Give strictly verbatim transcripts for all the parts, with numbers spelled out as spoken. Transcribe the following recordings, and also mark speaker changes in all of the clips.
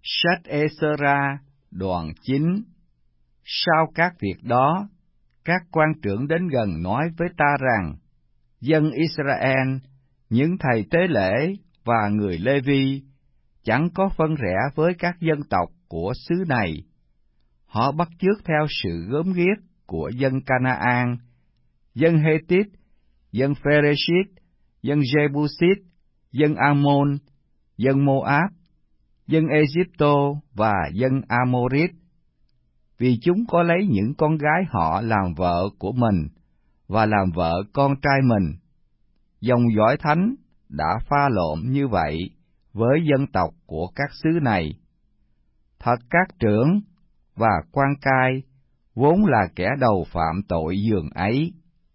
Speaker 1: Sách Ê-sơ-ra, đoạn chín. Sau các việc đó, các quan trưởng đến gần nói với ta rằng, dân Israel, những thầy tế lễ và người Lê-vi chẳng có phân rẽ với các dân tộc của xứ này. Họ bắt chước theo sự gớm ghiếc của dân Ca-na-an, dân Hê-tít, dân Phê-rê-xít, dân Giê-bu-xít, dân A-môn, dân Mô-áp, dân Ê-díp-tô và dân A-mô-rít, vì chúng có lấy những con gái họ làm vợ của mình và làm vợ con trai mình. Dòng dõi thánh đã pha lộn như vậy với dân tộc của các xứ này. Thật các trưởng và quan cai vốn là kẻ đầu phạm tội giường ấy.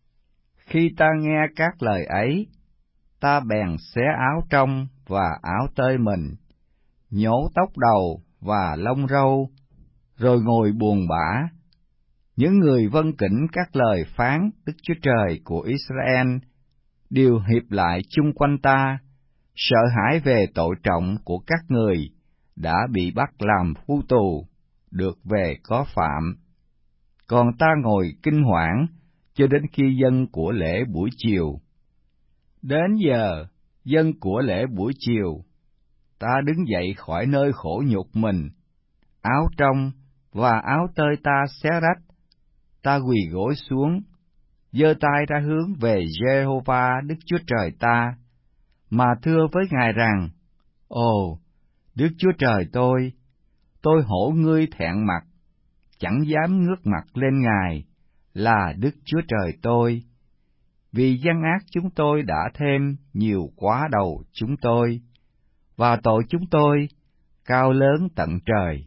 Speaker 1: Khi ta nghe các lời ấy, ta bèn xé áo trong và áo tơi mình, nhổ tóc đầu và lông râu, rồi ngồi buồn bã. Những người vâng kính các lời phán Đức Chúa Trời của Israel đều hiệp lại chung quanh ta, sợ hãi về tội trọng của các người đã bị bắt làm phu tù, được về có phạm. Còn ta ngồi kinh hoảng cho đến khi dân của lễ buổi chiều. Đến giờ dân của lễ buổi chiều, ta đứng dậy khỏi nơi khổ nhục mình, áo trong và áo tơi ta xé rách. Ta quỳ gối xuống, giơ tay ra hướng về Giê-hô-va Đức Chúa Trời ta, mà thưa với Ngài rằng, Ồ, Đức Chúa Trời tôi, tôi hổ ngươi thẹn mặt, chẳng dám ngước mặt lên Ngài, là Đức Chúa Trời tôi, vì gian ác chúng tôi đã thêm nhiều quá đầu chúng tôi, và tội chúng tôi cao lớn tận trời.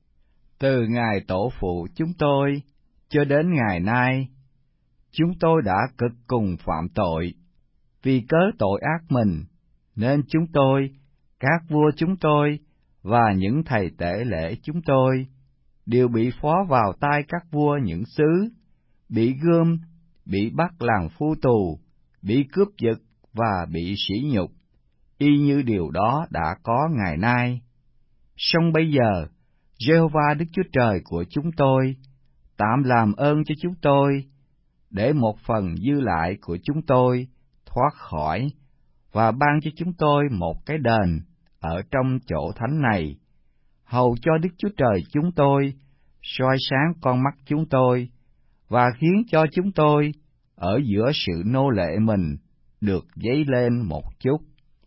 Speaker 1: Từ ngày tổ phụ chúng tôi cho đến ngày nay, chúng tôi đã cực cùng phạm tội, vì cớ tội ác mình, nên chúng tôi, các vua chúng tôi và những thầy tể lễ chúng tôi đều bị phó vào tay các vua những xứ, bị gươm, bị bắt làm phu tù, bị cướp giật và bị sỉ nhục, y như điều đó đã có ngày nay. Song bây giờ, Giê-hô-va Đức Chúa Trời của chúng tôi tạm làm ơn cho chúng tôi, để một phần dư lại của chúng tôi thoát khỏi, và ban cho chúng tôi một cái đền ở trong chỗ thánh này, hầu cho Đức Chúa Trời chúng tôi soi sáng con mắt chúng tôi, và khiến cho chúng tôi ở giữa sự nô lệ mình được dấy lên một chút.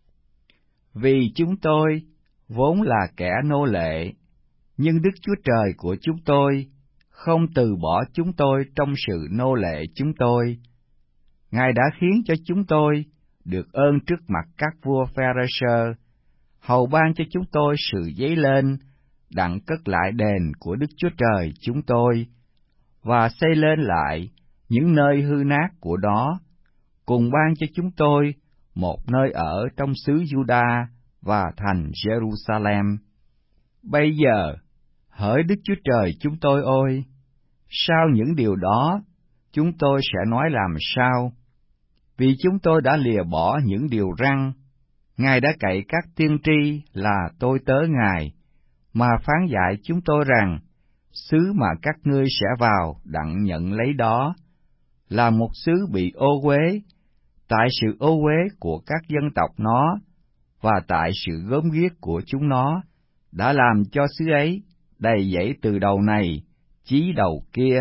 Speaker 1: Vì chúng tôi vốn là kẻ nô lệ, nhưng Đức Chúa Trời của chúng tôi không từ bỏ chúng tôi trong sự nô lệ chúng tôi. Ngài đã khiến cho chúng tôi được ơn trước mặt các vua Pha-rơ-sơ, hầu ban cho chúng tôi sự dấy lên, đặng cất lại đền của Đức Chúa Trời chúng tôi, và xây lên lại những nơi hư nát của đó, cùng ban cho chúng tôi một nơi ở trong xứ Giu-đa và thành Giê-ru-sa-lem. Bây giờ, hỡi Đức Chúa Trời chúng tôi ơi, sau những điều đó, chúng tôi sẽ nói làm sao? Vì chúng tôi đã lìa bỏ những điều răn, Ngài đã cậy các tiên tri là tôi tớ Ngài, mà phán dạy chúng tôi rằng, xứ mà các ngươi sẽ vào đặng nhận lấy đó, là một xứ bị ô uế, tại sự ô uế của các dân tộc nó, và tại sự gớm ghiếc của chúng nó, đã làm cho xứ ấy đầy dẫy từ đầu này chí đầu kia.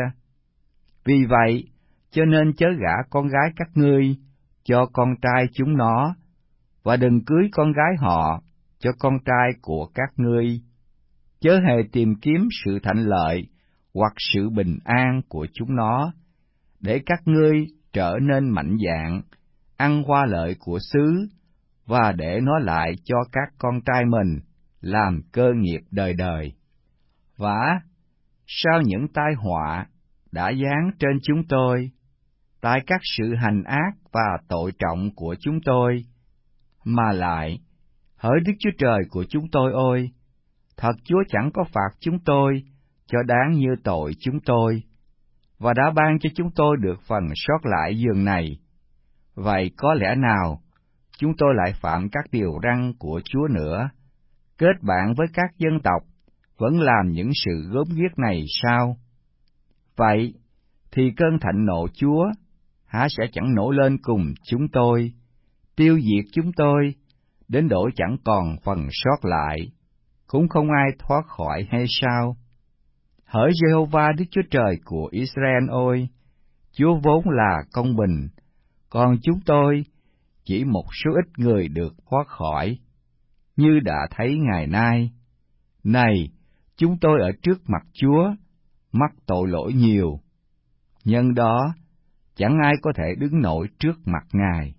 Speaker 1: Vì vậy, cho nên chớ gả con gái các ngươi cho con trai chúng nó, và đừng cưới con gái họ cho con trai của các ngươi. Chớ hề tìm kiếm sự thạnh lợi hoặc sự bình an của chúng nó, để các ngươi trở nên mạnh dạn, ăn hoa lợi của xứ, và để nó lại cho các con trai mình làm cơ nghiệp đời đời. Vả, sau những tai họa đã giáng trên chúng tôi, tại các sự hành ác và tội trọng của chúng tôi, mà lại, hỡi Đức Chúa Trời của chúng tôi ơi, thật Chúa chẳng có phạt chúng tôi cho đáng như tội chúng tôi, và đã ban cho chúng tôi được phần sót lại giường này. Vậy có lẽ nào chúng tôi lại phạm các điều răn của Chúa nữa? kết bạn với các dân tộc, vẫn làm những sự gớm ghiếc này sao? Vậy thì cơn thịnh nộ Chúa há sẽ chẳng nổi lên cùng chúng tôi, tiêu diệt chúng tôi, đến độ chẳng còn phần sót lại, cũng không ai thoát khỏi hay sao? Hỡi Giê-hô-va Đức Chúa Trời của Israel ơi, Chúa vốn là công bình, còn chúng tôi chỉ một số ít người được thoát khỏi, như đã thấy ngày nay. Này, chúng tôi ở trước mặt Chúa, mắc tội lỗi nhiều, nhân đó chẳng ai có thể đứng nổi trước mặt Ngài.